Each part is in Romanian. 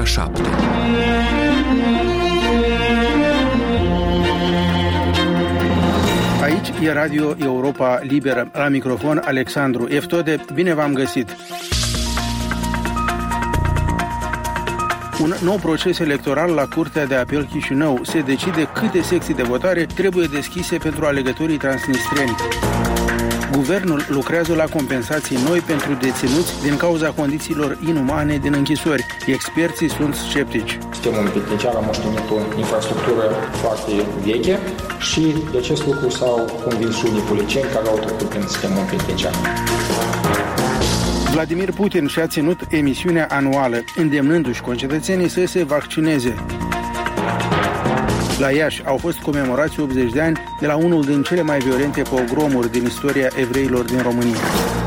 7. Aici e Radio Europa Liberă. La microfon Alexandru Eftode. Bine v-am găsit! Un nou proces electoral la Curtea de Apel Chișinău. Se decide câte secții de votare trebuie deschise pentru alegătorii transnistreni. Guvernul lucrează la compensații noi pentru deținuți din cauza condițiilor inumane din închisori. Experții sunt sceptici. Sistemul penitenciar a moștenit o infrastructură foarte veche și de acest lucru s-au convins și unii politicieni care au trecut prin sistemul penitenciar. Vladimir Putin și-a ținut emisiunea anuală, îndemnându-și concetățenii să se vaccineze. La Iași au fost comemorați 80 de ani de la unul din cele mai violente pogromuri din istoria evreilor din România.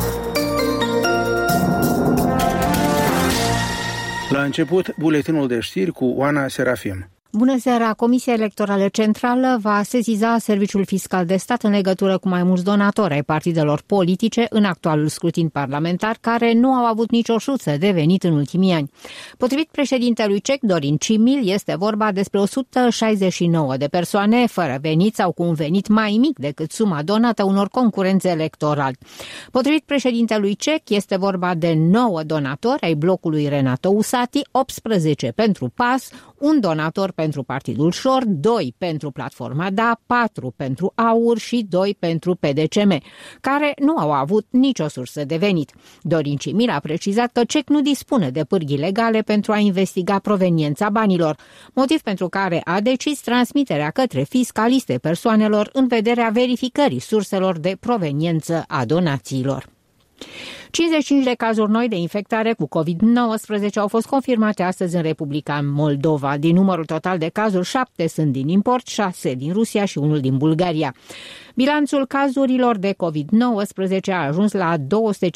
La început, buletinul de știri cu Oana Serafim. Bună seara! Comisia Electorală Centrală va sesiza Serviciul Fiscal de Stat în legătură cu mai mulți donatori ai partidelor politice în actualul scrutin parlamentar, care nu au avut nicio șuță de venit în ultimii ani. Potrivit președintelui cec Dorin Cimil, este vorba despre 169 de persoane fără venit sau cu un venit mai mic decât suma donată unor concurenți electorali. Potrivit președintelui cec, este vorba de 9 donatori ai blocului Renato Usati, 18 pentru PAS, un donator pentru Partidul Șor, 2 pentru Platforma Da, 4 pentru AUR și 2 pentru PDCM, care nu au avut nicio sursă de venit. Dorin Cimil a precizat că CEC nu dispune de pârghii legale pentru a investiga proveniența banilor, motiv pentru care a decis transmiterea către fiscaliste persoanelor în vederea verificării surselor de proveniență a donațiilor. 55 de cazuri noi de infectare cu COVID-19 au fost confirmate astăzi în Republica Moldova. Din numărul total de cazuri, 7 sunt din import, 6 din Rusia și 1 din Bulgaria. Bilanțul cazurilor de COVID-19 a ajuns la 256.669.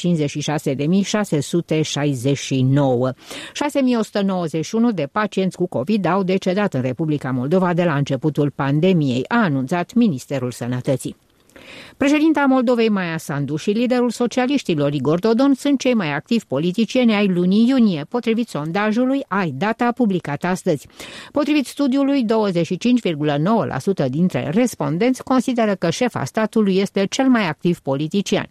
6.191 de pacienți cu COVID au decedat în Republica Moldova de la începutul pandemiei, a anunțat Ministerul Sănătății. Președinta Moldovei Maia Sandu și liderul socialiștilor Igor Dodon sunt cei mai activi politicieni ai lunii iunie, potrivit sondajului iData publicat astăzi. Potrivit studiului, 25,9% dintre respondenți consideră că șefa statului este cel mai activ politician.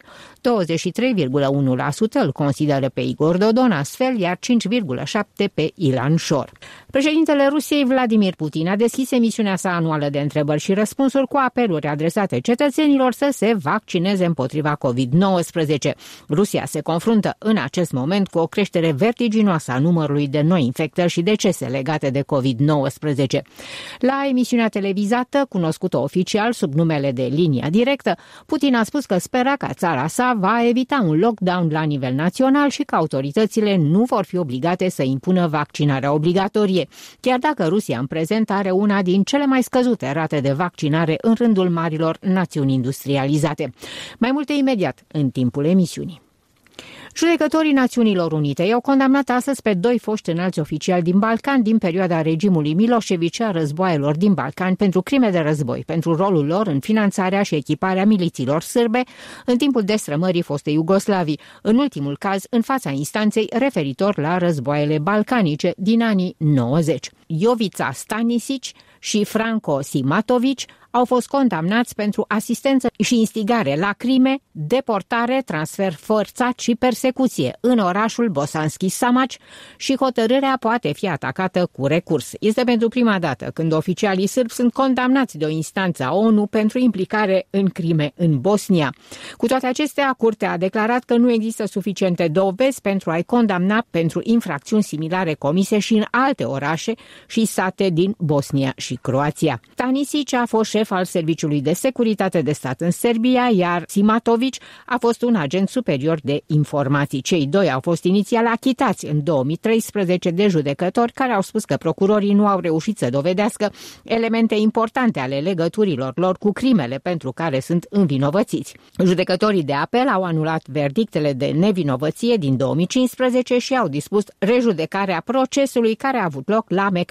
23,1% îl consideră pe Igor Dodon, astfel, iar 5,7% pe Ilan Șor. Președintele Rusiei Vladimir Putin a deschis emisiunea sa anuală de întrebări și răspunsuri cu apeluri adresate cetățenilor să se vaccineze împotriva COVID-19. Rusia se confruntă în acest moment cu o creștere vertiginoasă a numărului de noi infectări și decese legate de COVID-19. La emisiunea televizată, cunoscută oficial sub numele de Linia Directă, Putin a spus că spera ca țara sa va evita un lockdown la nivel național și că autoritățile nu vor fi obligate să impună vaccinarea obligatorie, chiar dacă Rusia în prezent are una din cele mai scăzute rate de vaccinare în rândul marilor națiuni industrializate. Mai multe imediat în timpul emisiunii. Judecătorii Națiunilor Unite i-au condamnat astăzi pe 2 foști înalți oficiali din Balcan din perioada regimului Milosevic a războaielor din Balcan pentru crime de război, pentru rolul lor în finanțarea și echiparea milițiilor sârbe în timpul destrămării fostei Iugoslavii, în ultimul caz în fața instanței referitor la războaiele balcanice din anii 90. Jovica Stanisic și Franco Simatovic au fost condamnați pentru asistență și instigare la crime, deportare, transfer forțat și persecuție în orașul Bosanski Samac și hotărârea poate fi atacată cu recurs. Este pentru prima dată când oficialii sârbi sunt condamnați de o instanță a ONU pentru implicare în crime în Bosnia. Cu toate acestea, Curtea a declarat că nu există suficiente dovezi pentru a-i condamna pentru infracțiuni similare comise și în alte orașe și sate din Bosnia și Croația. Stanisic a fost șef al Serviciului de Securitate de Stat în Serbia, iar Simatovic a fost un agent superior de informații. Cei doi au fost inițial achitați în 2013 de judecători care au spus că procurorii nu au reușit să dovedească elemente importante ale legăturilor lor cu crimele pentru care sunt învinovățiți. Judecătorii de apel au anulat verdictele de nevinovăție din 2015 și au dispus rejudecarea procesului care a avut loc la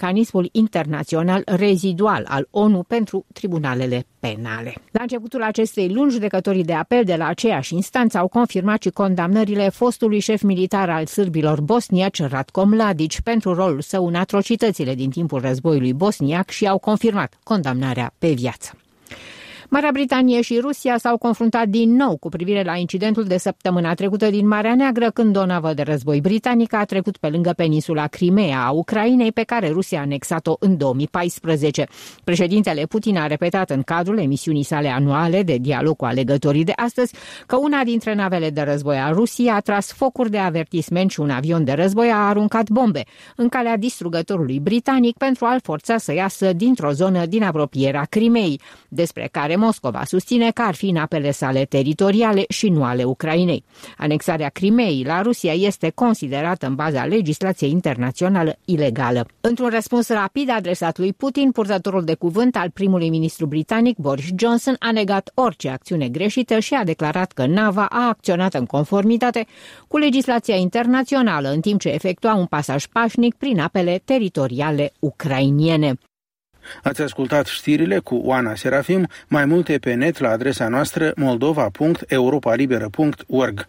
mecanismul internațional rezidual al ONU pentru tribunalele penale. La începutul acestei luni, judecătorii de apel de la aceeași instanță au confirmat și condamnările fostului șef militar al sârbilor bosniaci, Ratko Mladić, pentru rolul său în atrocitățile din timpul războiului bosniac și au confirmat condamnarea pe viață. Marea Britanie și Rusia s-au confruntat din nou cu privire la incidentul de săptămâna trecută din Marea Neagră, când o navă de război britanică a trecut pe lângă peninsula Crimea a Ucrainei, pe care Rusia a anexat-o în 2014. Președintele Putin a repetat în cadrul emisiunii sale anuale de dialog cu alegătorii de astăzi că una dintre navele de război a Rusiei a tras focuri de avertisment și un avion de război a aruncat bombe în calea distrugătorului britanic pentru a-l forța să iasă dintr-o zonă din apropierea Crimeei, despre care Moscova susține că ar fi în apele sale teritoriale și nu ale Ucrainei. Anexarea Crimeei la Rusia este considerată în baza legislației internaționale ilegală. Într-un răspuns rapid adresat lui Putin, purtătorul de cuvânt al primului ministru britanic Boris Johnson a negat orice acțiune greșită și a declarat că nava a acționat în conformitate cu legislația internațională, în timp ce efectua un pasaj pașnic prin apele teritoriale ucrainiene. Ați ascultat știrile cu Oana Serafim, mai multe pe net la adresa noastră moldova.europalibera.org.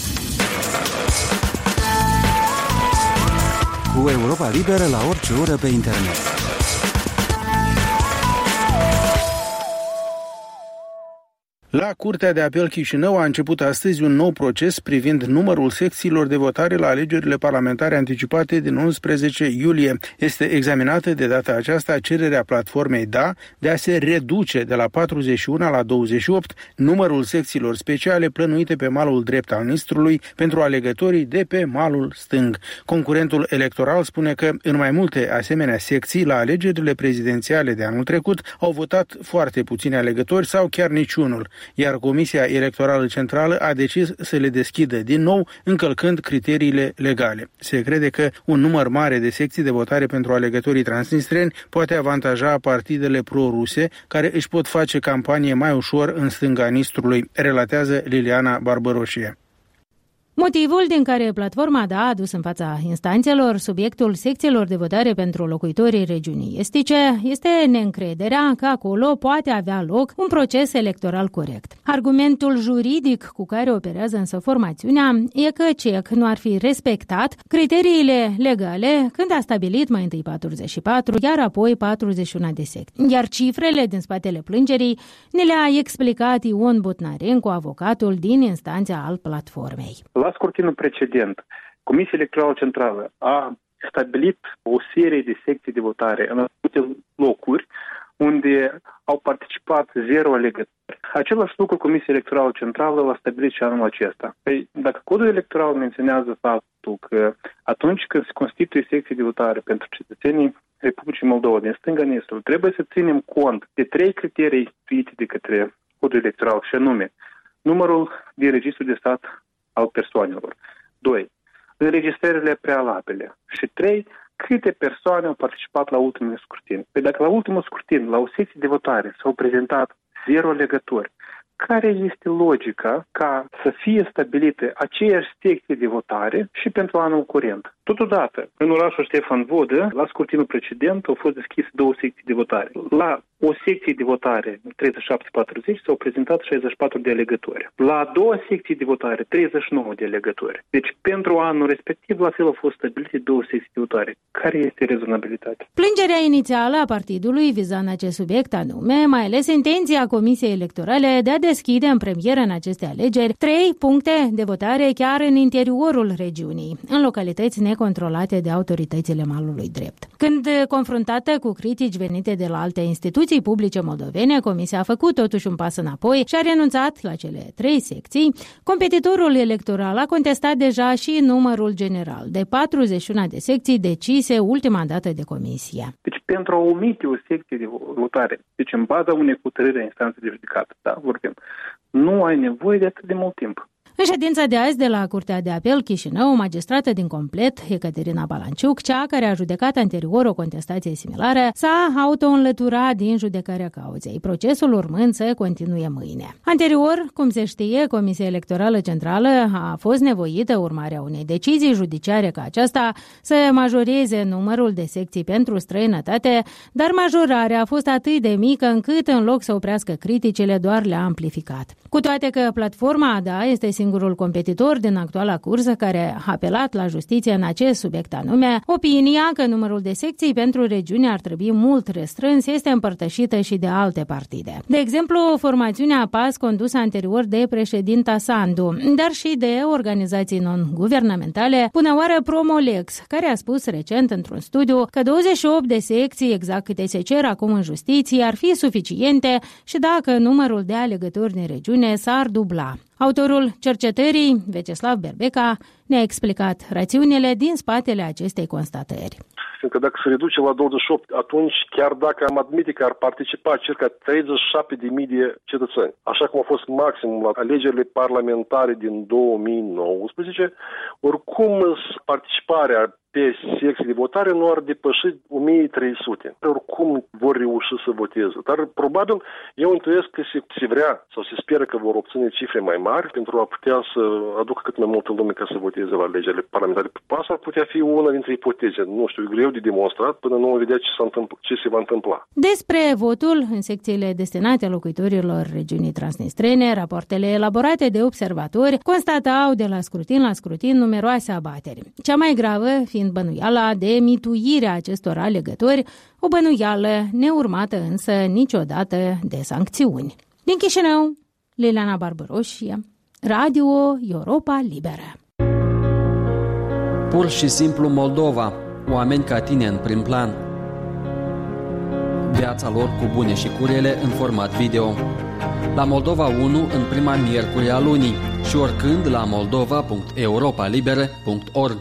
Cu Europa Liberă la orice oră pe internet. La Curtea de Apel Chișinău a început astăzi un nou proces privind numărul secțiilor de votare la alegerile parlamentare anticipate din 11 iulie. Este examinată de data aceasta cererea platformei DA de a se reduce de la 41 la 28 numărul secțiilor speciale plănuite pe malul drept al Nistrului pentru alegătorii de pe malul stâng. Concurentul electoral spune că în mai multe asemenea secții la alegerile prezidențiale de anul trecut au votat foarte puțini alegători sau chiar niciunul, iar Comisia Electorală Centrală a decis să le deschidă din nou, încălcând criteriile legale. Se crede că un număr mare de secții de votare pentru alegătorii transnistreni poate avantaja partidele pro-ruse, care își pot face campanie mai ușor în stânga Nistrului, relatează Liliana Barbăroșie. Motivul din care platforma DA a adus în fața instanțelor subiectul secțiilor de votare pentru locuitorii regiunii estice este neîncrederea că acolo poate avea loc un proces electoral corect. Argumentul juridic cu care operează însă formațiunea e că CEC nu ar fi respectat criteriile legale când a stabilit mai întâi 44, iar apoi 41 de secții. Iar cifrele din spatele plângerii ne le-a explicat Ion Botnarencu, avocatul din instanța al platformei. La scrutinul precedent, Comisia Electorală Centrală a stabilit o serie de secții de votare în anumite locuri unde au participat 0 alegători. Același lucru Comisia Electorală Centrală l-a stabilit și anul acesta. Păi, dacă codul electoral menționează faptul că atunci când se constituie secții de votare pentru cetățenii Republicii Moldova din stânga Nistrului, trebuie să ținem cont de 3 criterii instituite de către codul electoral, și anume numărul de registru de stat al persoanelor. 2. Înregistrările prealabile. Și 3. Câte persoane au participat la ultimul scrutin. Păi dacă la ultimul scrutin, la o secție de votare, s-au prezentat 0 alegători, care este logica ca să fie stabilite aceeași secție de votare și pentru anul curent? Totodată, în orașul Ștefan Vodă, la scrutinul precedent, au fost deschise 2 secții de votare. La o secție de votare, 37-40, s-au prezentat 64 de alegători. La a doua secție de votare, 39 de alegători. Deci, pentru anul respectiv, la fel au fost stabilite 2 secții de votare. Care este rezonabilitatea? Plângerea inițială a partidului viza în acest subiect anume, mai ales intenția Comisiei Electorale de a deschide în premieră în aceste alegeri 3 puncte de votare chiar în interiorul regiunii, în localități necontrolate de autoritățile malului drept. Când confruntată cu critici venite de la alte instituții publice moldovene, Comisia a făcut totuși un pas înapoi și a renunțat la cele 3 secții. Competitorul electoral a contestat deja și numărul general de 41 de secții decise ultima dată de Comisie. Deci pentru a omite o secție de votare, deci în baza unei hotărâri a instanței de judecată, da, vorbim, nu ai nevoie de atât de mult timp. În ședința de azi de la Curtea de Apel Chișinău, magistrată din complet, Ecaterina Balanciuc, cea care a judecat anterior o contestație similară, s-a auto-înlăturat din judecarea cauzei, procesul urmând să continue mâine. Anterior, cum se știe, Comisia Electorală Centrală a fost nevoită, urmarea unei decizii judiciare ca aceasta, să majoreze numărul de secții pentru străinătate, dar majorarea a fost atât de mică încât, în loc să oprească criticile, doar le-a amplificat. Cu toate că platforma ADA este singurul competitor din actuala cursă care a apelat la justiție în acest subiect anume, opinia că numărul de secții pentru regiuni ar trebui mult restrâns este împărtășită și de alte partide. De exemplu, formațiunea PAS condusă anterior de președinta Sandu, dar și de organizații non-guvernamentale, până oară Promolex, care a spus recent într-un studiu că 28 de secții, exact câte se cer acum în justiție, ar fi suficiente și dacă numărul de alegători din regiune s-ar dubla. Autorul cercetării, Veceslav Berbeca, ne-a explicat rațiunile din spatele acestei constatări. Fiindcă dacă se reduce la 28, atunci chiar dacă am admite că ar participa circa 37.000 de cetățeni, așa cum a fost maximum la alegerile parlamentare din 2019, oricum participarea pe secții de votare nu ar depăși 1300. Oricum vor reuși să voteze. Dar probabil eu intuiesc că se vrea sau se speră că vor obține cifre mai mari pentru a putea să aducă cât mai multă lume ca să voteze la alegerile parlamentare. Asta ar putea fi una dintre ipoteze. Nu știu, e greu de demonstrat până nu vedea ce se va întâmpla. Despre votul în secțiile destinate locuitorilor regiunii transnistrene, rapoartele elaborate de observatori constatau de la scrutin numeroase abateri. Cea mai gravă fiind bănuiala de mituirea acestor alegători, o bănuială neurmată însă niciodată de sancțiuni. Din Chișinău, Liliana Barbaroșie, Radio Europa Liberă. Pur și simplu Moldova, oameni ca tine în prim plan. Viața lor cu bune și cu rele în format video. La Moldova 1 în prima miercuri a lunii și oricând la moldova.europalibere.org.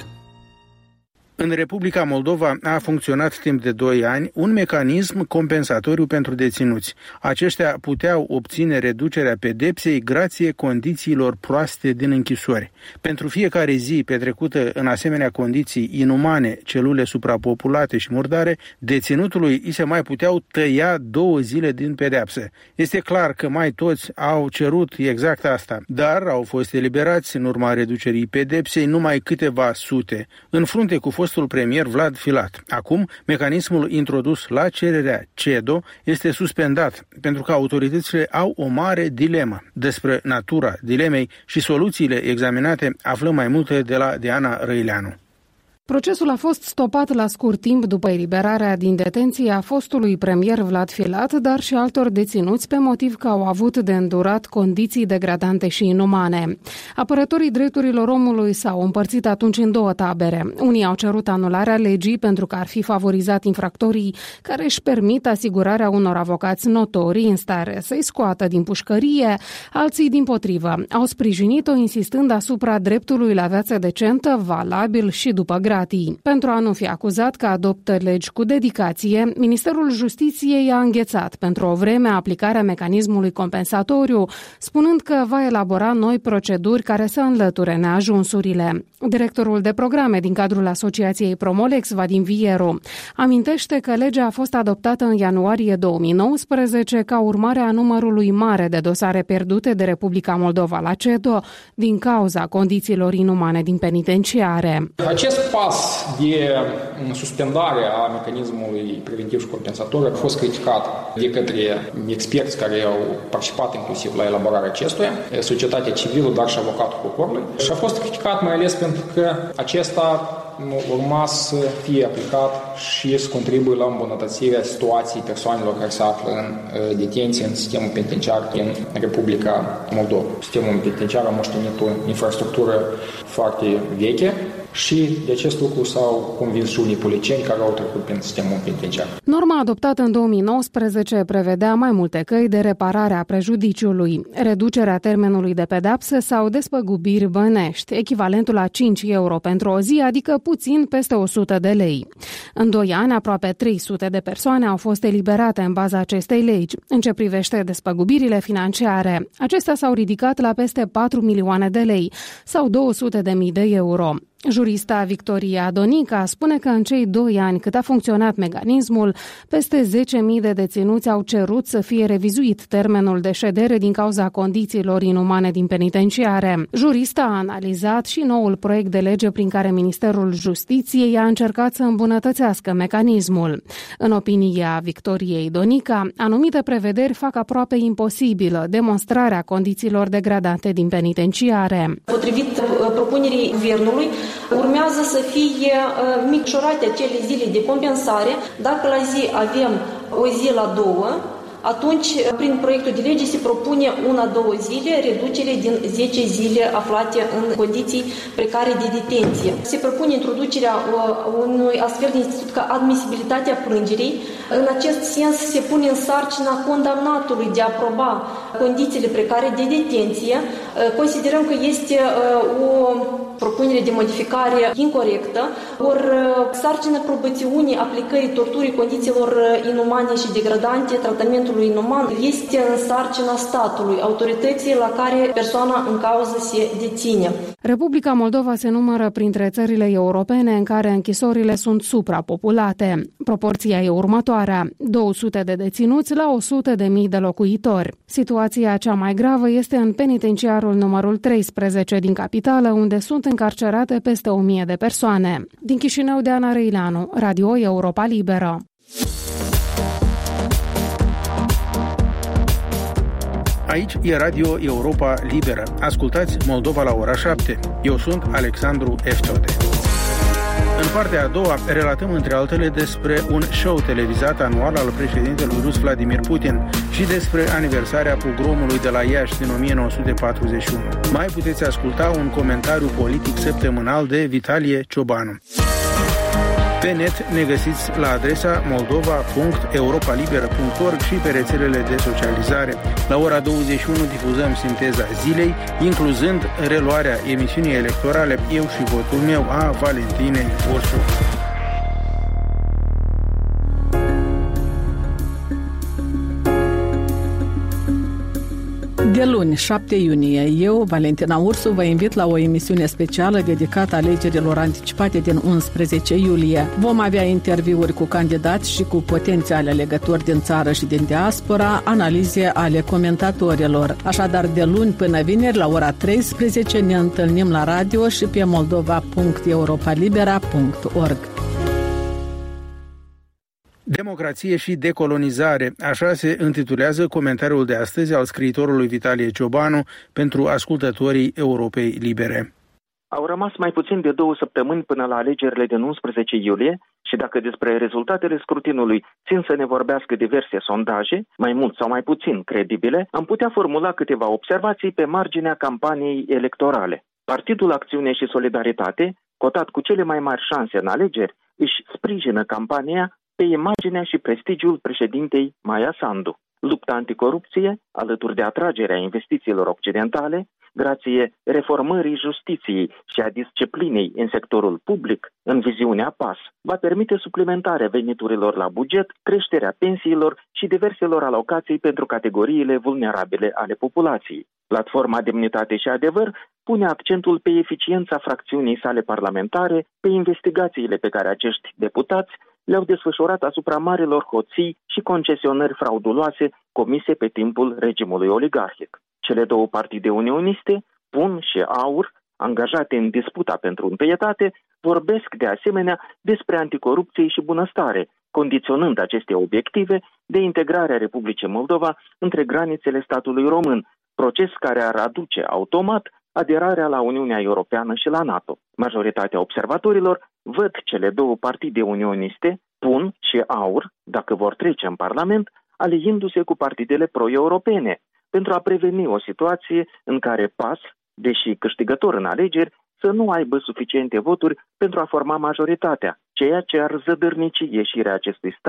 În Republica Moldova a funcționat timp de 2 ani un mecanism compensatoriu pentru deținuți. Aceștia puteau obține reducerea pedepsei grație condițiilor proaste din închisori. Pentru fiecare zi petrecută în asemenea condiții inumane, celule suprapopulate și murdare, deținutului îi se mai puteau tăia 2 zile din pedeapsă. Este clar că mai toți au cerut exact asta, dar au fost eliberați în urma reducerii pedepsei numai câteva sute. În frunte cu fostul premier Vlad Filat. Acum, mecanismul introdus la cererea CEDO este suspendat pentru că autoritățile au o mare dilemă. Despre natura dilemei și soluțiile examinate aflăm mai multe de la Diana Răileanu. Procesul a fost stopat la scurt timp după eliberarea din detenție a fostului premier Vlad Filat, dar și altor deținuți pe motiv că au avut de îndurat condiții degradante și inumane. Apărătorii drepturilor omului s-au împărțit atunci în 2 tabere. Unii au cerut anularea legii pentru că ar fi favorizat infractorii care își permit asigurarea unor avocați notorii în stare să-i scoată din pușcărie, alții dimpotrivă au sprijinit-o insistând asupra dreptului la viață decentă, valabil și după gratii. Pentru a nu fi acuzat că adoptă legi cu dedicație, Ministerul Justiției a înghețat pentru o vreme aplicarea mecanismului compensatoriu, spunând că va elabora noi proceduri care să înlăture neajunsurile. Directorul de programe din cadrul Asociației Promolex, Vadim Vieru, amintește că legea a fost adoptată în ianuarie 2019 ca urmare a numărului mare de dosare pierdute de Republica Moldova la CEDO din cauza condițiilor inumane din penitenciare. Acest pas de suspendare a mecanismului preventiv și compensatoriu a fost criticat de către experți care au participat inclusiv la elaborarea acestuia, societatea civilă, dar și avocatul poporului. Și a fost criticat mai ales pentru că acesta urma să fie aplicat și să contribuie la îmbunătățirea situației persoanelor care se află în detenție în sistemul penitenciar din Republica Moldova. Sistemul penitenciar a moștenit o infrastructură foarte veche și de acest lucru s-au convins și unii politicieni care au trecut prin sistemul penitenciar. Norma adoptată în 2019 prevedea mai multe căi de reparare a prejudiciului, reducerea termenului de pedeapsă sau despăgubiri bănești, echivalentul la 5 euro pentru o zi, adică puțin peste 100 de lei. În 2 ani, aproape 300 de persoane au fost eliberate în baza acestei legi. În ce privește despăgubirile financiare, acestea s-au ridicat la peste 4 milioane de lei sau 200.000 de euro. Jurista Victoria Donica spune că în cei 2 ani cât a funcționat mecanismul, peste 10.000 de deținuți au cerut să fie revizuit termenul de ședere din cauza condițiilor inumane din penitenciare. Jurista a analizat și noul proiect de lege prin care Ministerul Justiției a încercat să îmbunătățească mecanismul. În opinia Victoriei Donica, anumite prevederi fac aproape imposibilă demonstrarea condițiilor degradante din penitenciare. Potrivit propunerii guvernului, urmează să fie micșorate acele zile de compensare. Dacă la zi avem o zi la 2, atunci, prin proiectul de lege se propune 1-2 zile, reducere din 10 zile aflate în condiții precare de detenție. Se propune introducerea unui astfel de institut ca admisibilitatea plângerii. În acest sens se pune în sarcina condamnatului de a aproba condițiile precare de detenție. Considerăm că este o propunere de modificare incorrectă, ori sarcina probățiunii aplicării torturii condițiilor inumane și degradante, tratamentului inuman, este în sarcina statului, autorității la care persoana în cauză se deține. Republica Moldova se numără printre țările europene în care închisorile sunt suprapopulate. Proporția e următoarea: 200 de deținuți la 100.000 de locuitori. Situația cea mai gravă este în penitenciarul numărul 13 din capitală, unde sunt încarcerate peste 1.000 de persoane. Din Chișinău, Deana Răileanu, Radio Europa Liberă. Aici e Radio Europa Liberă. Ascultați Moldova la ora 7. Eu sunt Alexandru Eftode. În partea a doua relatăm între altele despre un show televizat anual al președintelui rus Vladimir Putin și despre aniversarea pogromului de la Iași din 1941. Mai puteți asculta un comentariu politic săptămânal de Vitalie Ciobanu. Pe net ne găsiți la adresa moldova.europalibera.org și pe rețelele de socializare. La ora 21 difuzăm sinteza zilei, incluzând reluarea emisiunii electorale Eu și votul meu a Valentinei Ursu. De luni, 7 iunie, eu, Valentina Ursu, vă invit la o emisiune specială dedicată alegerilor anticipate din 11 iulie. Vom avea interviuri cu candidați și cu potențiale alegători din țară și din diaspora, analize ale comentatorilor. Așadar, de luni până vineri, la ora 13, ne întâlnim la radio și pe moldova.europalibera.org. Democrație și decolonizare, așa se intitulează comentariul de astăzi al scriitorului Vitalie Ciobanu pentru ascultătorii Europei Libere. Au rămas mai puțin de 2 săptămâni până la alegerile din 11 iulie și dacă despre rezultatele scrutinului țin să ne vorbească diverse sondaje, mai mult sau mai puțin credibile, am putea formula câteva observații pe marginea campaniei electorale. Partidul Acțiune și Solidaritate, cotat cu cele mai mari șanse în alegeri, își sprijină campania pe imaginea și prestigiul președintei Maia Sandu. Lupta anticorupție, alături de atragerea investițiilor occidentale, grație reformării justiției și a disciplinei în sectorul public, în viziunea PAS, va permite suplimentarea veniturilor la buget, creșterea pensiilor și diverselor alocații pentru categoriile vulnerabile ale populației. Platforma Demnitate și Adevăr pune accentul pe eficiența fracțiunii sale parlamentare, pe investigațiile pe care acești deputați le-au desfășurat asupra marilor hoții și concesionări frauduloase comise pe timpul regimului oligarhic. Cele două partide unioniste, PUN și AUR, angajate în disputa pentru întâietate, vorbesc de asemenea despre anticorupție și bunăstare, condiționând aceste obiective de integrarea Republicii Moldova între granițele statului român, proces care ar aduce automat aderarea la Uniunea Europeană și la NATO. Majoritatea observatorilor văd cele două partide unioniste, PUN și AUR, dacă vor trece în Parlament, aliindu-se cu partidele pro-europene, pentru a preveni o situație în care PAS, deși câștigător în alegeri, să nu aibă suficiente voturi pentru a forma majoritatea, ceea ce ar zădărnici ieșirea acestui stat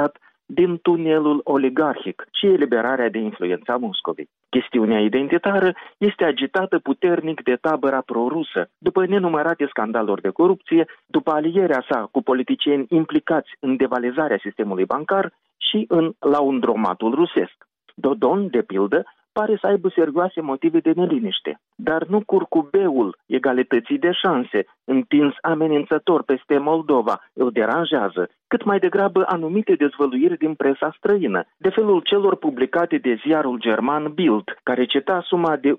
din tunelul oligarhic și eliberarea de influența Moscovei. Chestiunea identitară este agitată puternic de tabăra pro-rusă, după nenumărate scandaluri de corupție, după alierea sa cu politicieni implicați în devalizarea sistemului bancar și în laundromatul rusesc. Dodon, de pildă, pare să aibă serioase motive de neliniște, dar nu curcubeul egalității de șanse, întins amenințător peste Moldova, îl deranjează, cât mai degrabă anumite dezvăluiri din presa străină, de felul celor publicate de ziarul german Bild, care cita suma de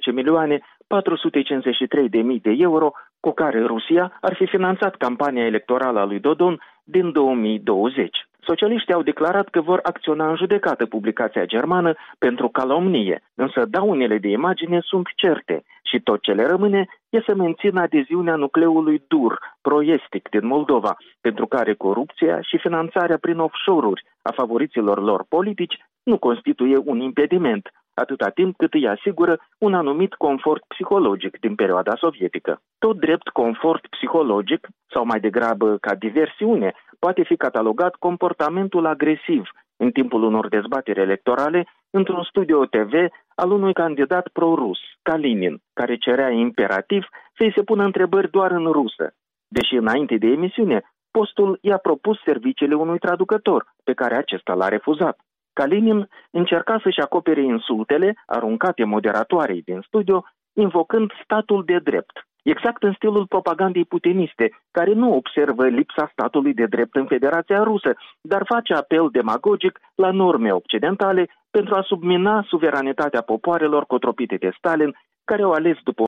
11.453.000 de euro cu care Rusia ar fi finanțat campania electorală a lui Dodon din 2020. Socialiștii au declarat că vor acționa în judecată publicația germană pentru calomnie, însă daunele de imagine sunt certe și tot ce le rămâne e să mențină adeziunea nucleului dur, pro-estic din Moldova, pentru care corupția și finanțarea prin offshore-uri a favoriților lor politici nu constituie un impediment, atâta timp cât îi asigură un anumit confort psihologic din perioada sovietică. Tot drept confort psihologic, sau mai degrabă ca diversiune, poate fi catalogat comportamentul agresiv în timpul unor dezbateri electorale într-un studio TV al unui candidat pro-rus, Kalinin, care cerea imperativ să-i se pună întrebări doar în rusă. Deși înainte de emisiune, postul i-a propus serviciile unui traducător, pe care acesta l-a refuzat. Kalinin încerca să-și acopere insultele aruncate moderatoarei din studio, invocând statul de drept, exact în stilul propagandei putiniste, care nu observă lipsa statului de drept în Federația Rusă, dar face apel demagogic la norme occidentale pentru a submina suveranitatea popoarelor cotropite de Stalin, care au ales după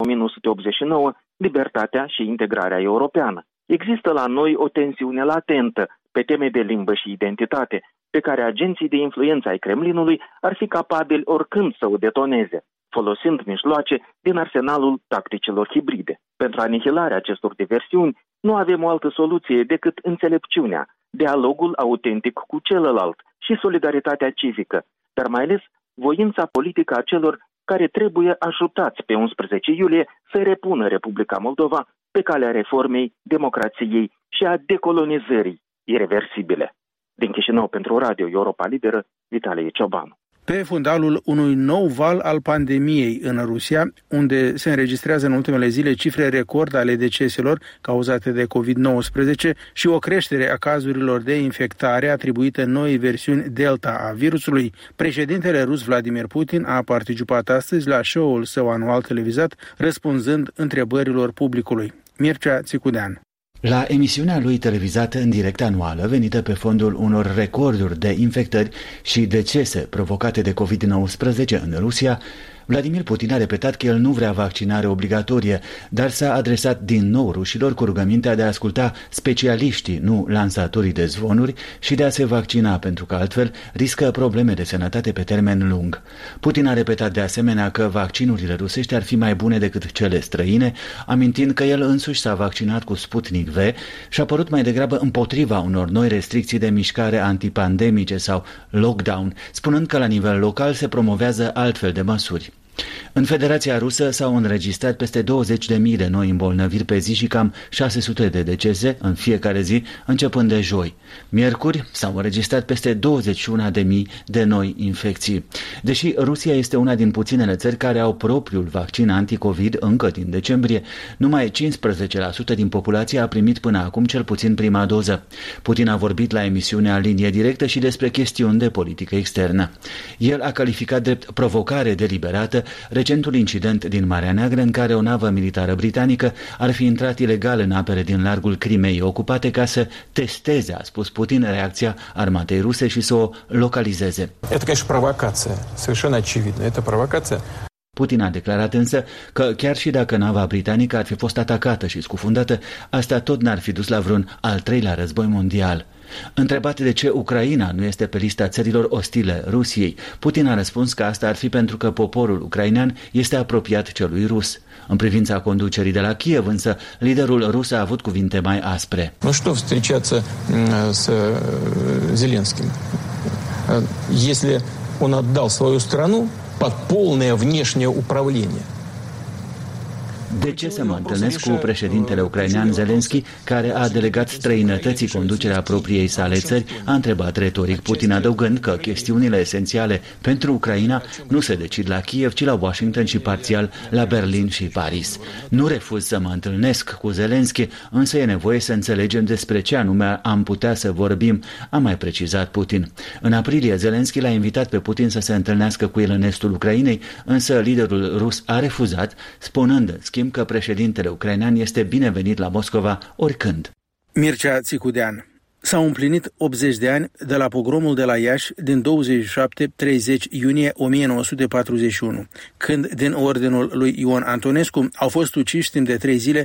1989 libertatea și integrarea europeană. Există la noi o tensiune latentă pe teme de limbă și identitate, pe care agenții de influență ai Kremlinului ar fi capabili oricând să o detoneze, folosind mijloace din arsenalul tacticilor hibride. Pentru anihilarea acestor diversiuni, nu avem o altă soluție decât înțelepciunea, dialogul autentic cu celălalt și solidaritatea civică, dar mai ales voința politică a celor care trebuie ajutați pe 11 iulie să repună Republica Moldova pe calea reformei, democrației și a decolonizării ireversibile. Din Chișinău pentru Radio Europa Liberă, Vitalie Ciobanu. Pe fundalul unui nou val al pandemiei în Rusia, unde se înregistrează în ultimele zile cifre record ale deceselor cauzate de COVID-19 și o creștere a cazurilor de infectare atribuită noii versiuni Delta a virusului, președintele rus Vladimir Putin a participat astăzi la show-ul său anual televizat, răspunzând întrebărilor publicului. Mircea Țicudean. La emisiunea lui televizată în direct anuală, venită pe fondul unor recorduri de infectări și decese provocate de COVID-19 în Rusia, Vladimir Putin a repetat că el nu vrea vaccinare obligatorie, dar s-a adresat din nou rușilor cu rugămintea de a asculta specialiștii, nu lansatorii de zvonuri, și de a se vaccina, pentru că altfel riscă probleme de sănătate pe termen lung. Putin a repetat de asemenea că vaccinurile rusești ar fi mai bune decât cele străine, amintind că el însuși s-a vaccinat cu Sputnik V și a părut mai degrabă împotriva unor noi restricții de mișcare antipandemice sau lockdown, spunând că la nivel local se promovează altfel de măsuri. În Federația Rusă s-au înregistrat peste 20.000 de noi îmbolnăviri pe zi și cam 600 de decese în fiecare zi, începând de joi. Miercuri s-au înregistrat peste 21.000 de noi infecții. Deși Rusia este una din puținele țări care au propriul vaccin anticovid încă din decembrie, numai 15% din populație a primit până acum cel puțin prima doză. Putin a vorbit la emisiunea Linie Directă și despre chestiuni de politică externă. El a calificat drept provocare deliberată recentul incident din Marea Neagră în care o navă militară britanică ar fi intrat ilegal în apele din largul Crimeei ocupate ca să testeze, a spus Putin, reacția armatei ruse și să o localizeze. Это, конечно, провокация. Совершенно очевидно. Это провокация. Putin a declarat însă că chiar și dacă nava britanică ar fi fost atacată și scufundată, asta tot n-ar fi dus la vreun al treilea război mondial. Întrebat de ce Ucraina nu este pe lista țărilor ostile Rusiei, Putin a răspuns că asta ar fi pentru că poporul ucrainean este apropiat celui rus. În privința conducerii de la Kiev, însă, liderul rus a avut cuvinte mai aspre. Nu știu, встречаться с Зеленским. Если он отдал свою страну под полное внешнее управление. De ce să mă întâlnesc cu președintele ucrainean Zelensky, care a delegat străinătății conducerea propriei sale țări, a întrebat retoric Putin, adăugând că chestiunile esențiale pentru Ucraina nu se decid la Kiev, ci la Washington și parțial la Berlin și Paris. Nu refuz să mă întâlnesc cu Zelensky, însă e nevoie să înțelegem despre ce anume am putea să vorbim, a mai precizat Putin. În aprilie, Zelensky l-a invitat pe Putin să se întâlnească cu el în estul Ucrainei, însă liderul rus a refuzat, spunând în schimb că președintele ucrainean este binevenit la Moscova oricând. Mircea Țicudean. S-au împlinit 80 de ani de la pogromul de la Iași din 27-30 iunie 1941, când din ordinul lui Ion Antonescu au fost uciși timp de 3 zile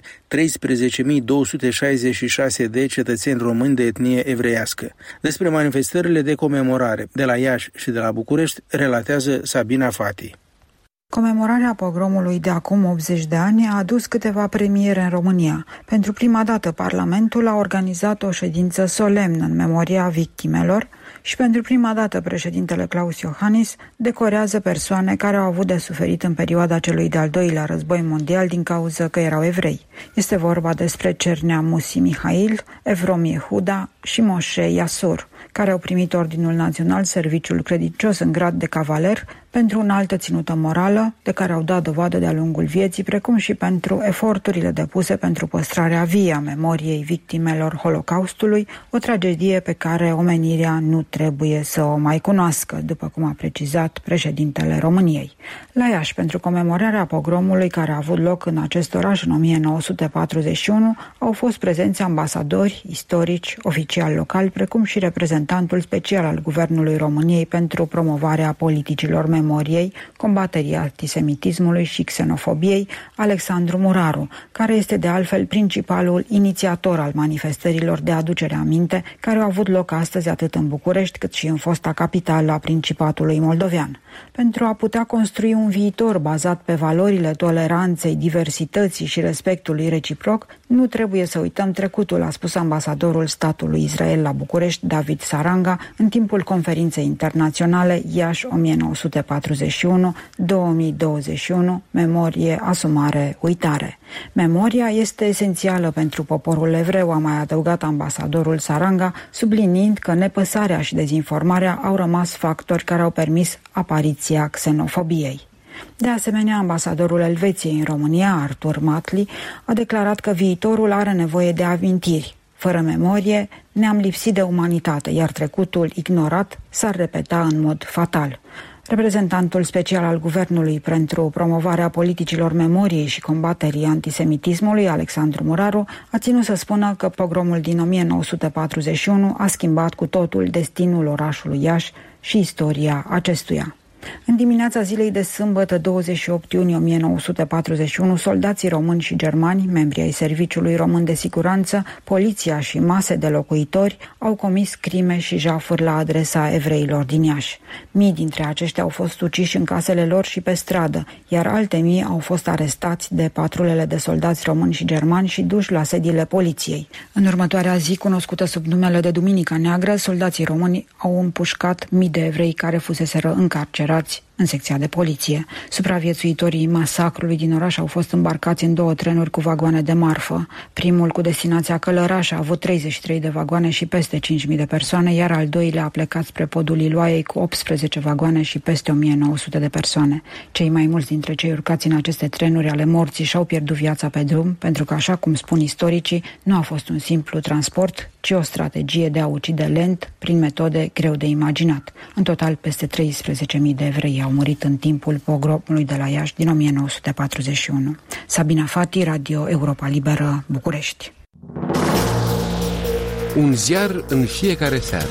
13.266 de cetățeni români de etnie evreiască. Despre manifestările de comemorare de la Iași și de la București relatează Sabina Fati. Comemorarea pogromului de acum 80 de ani a adus câteva premiere în România. Pentru prima dată, Parlamentul a organizat o ședință solemnă în memoria victimelor și pentru prima dată președintele Claus Iohannis decorează persoane care au avut de suferit în perioada celui de-al doilea război mondial din cauza că erau evrei. Este vorba despre Cernea Musi Mihail, Evrom Yehuda și Moshe Yasur, care au primit Ordinul Național Serviciul Credincios în grad de cavaler pentru înaltă ținută morală de care au dat dovadă de-a lungul vieții, precum și pentru eforturile depuse pentru păstrarea vie a memoriei victimelor Holocaustului, o tragedie pe care omenirea nu trebuie să o mai cunoască, după cum a precizat președintele României. La Iași, pentru comemorarea pogromului care a avut loc în acest oraș în 1941, au fost prezenți ambasadori, istorici, oficiali locali, precum și reprezentantul special al Guvernului României pentru promovarea politicilor memoriei, combaterii antisemitismului și xenofobiei, Alexandru Muraru, care este de altfel principalul inițiator al manifestărilor de aducere aminte care au avut loc astăzi atât în București cât și în fosta capitală a Principatului Moldovean. Pentru a putea construi un viitor bazat pe valorile toleranței, diversității și respectului reciproc, nu trebuie să uităm trecutul, a spus ambasadorul statului Israel la București, David Saranga, în timpul conferinței internaționale Iași 1941-2021, memorie, asumare, uitare. Memoria este esențială pentru poporul evreu, a mai adăugat ambasadorul Saranga, subliniind că nepăsarea și dezinformarea au rămas factori care au permis apariția xenofobiei. De asemenea, ambasadorul Elveției în România, Artur Matli, a declarat că viitorul are nevoie de amintiri. Fără memorie, ne-am lipsit de umanitate, iar trecutul ignorat s-ar repeta în mod fatal. Reprezentantul special al Guvernului pentru promovarea politicilor memoriei și combaterii antisemitismului, Alexandru Muraru, a ținut să spună că pogromul din 1941 a schimbat cu totul destinul orașului Iași și istoria acestuia. În dimineața zilei de sâmbătă, 28 iunie 1941, soldații români și germani, membri ai Serviciului Român de Siguranță, poliția și mase de locuitori au comis crime și jafuri la adresa evreilor din Iași. Mii dintre aceștia au fost uciși în casele lor și pe stradă, iar alte mii au fost arestați de patrulele de soldați români și germani și duși la sediile poliției. În următoarea zi, cunoscută sub numele de Duminica Neagră, soldații români au împușcat mii de evrei care fuseseră încarcerați în secția de poliție. Supraviețuitorii masacrului din oraș au fost îmbarcați în 2 trenuri cu vagoane de marfă. Primul, cu destinația Călăraș, a avut 33 de vagoane și peste 5.000 de persoane, iar al doilea a plecat spre podul Iloaiei cu 18 vagoane și peste 1.900 de persoane. Cei mai mulți dintre cei urcați în aceste trenuri ale morții și-au pierdut viața pe drum, pentru că, așa cum spun istoricii, nu a fost un simplu transport, ci o strategie de a ucide lent, prin metode greu de imaginat. În total, peste 13.000 de evrei au murit în timpul pogromului de la Iași din 1941. Sabina Fati, Radio Europa Liberă, București. Un ziar în fiecare seară.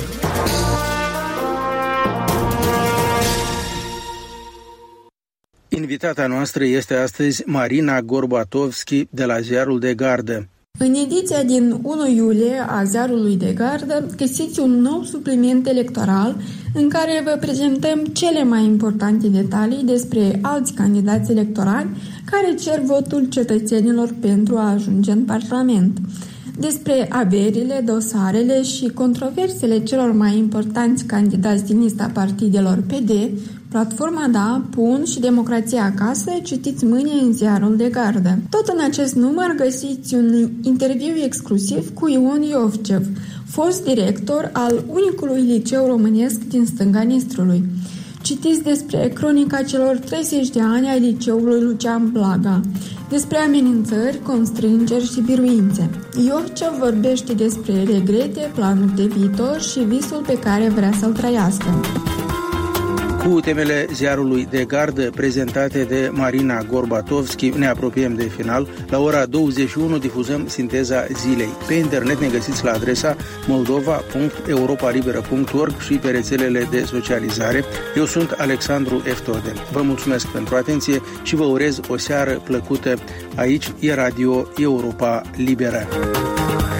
Invitata noastră este astăzi Marina Gorbatovski de la Ziarul de Gardă. În ediția din 1 iulie a Ziarului de Gardă găsiți un nou supliment electoral în care vă prezentăm cele mai importante detalii despre alți candidați electorali care cer votul cetățenilor pentru a ajunge în Parlament. Despre averile, dosarele și controversele celor mai importanți candidați din lista partidelor PD, Platforma Da, Pun și Democrația Acasă, citiți mâine în ziarul de gardă. Tot în acest număr găsiți un interviu exclusiv cu Ion Iovcev, fost director al unicului liceu românesc din stânga Nistrului. Citiți despre cronica celor 30 de ani ai liceului Lucian Blaga, despre amenințări, constrângeri și biruințe. Iovcev vorbește despre regrete, planuri de viitor și visul pe care vrea să-l trăiască. Cu temele ziarului de gardă prezentate de Marina Gorbatovski, ne apropiem de final. La ora 21 difuzăm sinteza zilei. Pe internet ne găsiți la adresa moldova.europalibera.org și pe rețelele de socializare. Eu sunt Alexandru Eftode. Vă mulțumesc pentru atenție și vă urez o seară plăcută. Aici e Radio Europa Liberă.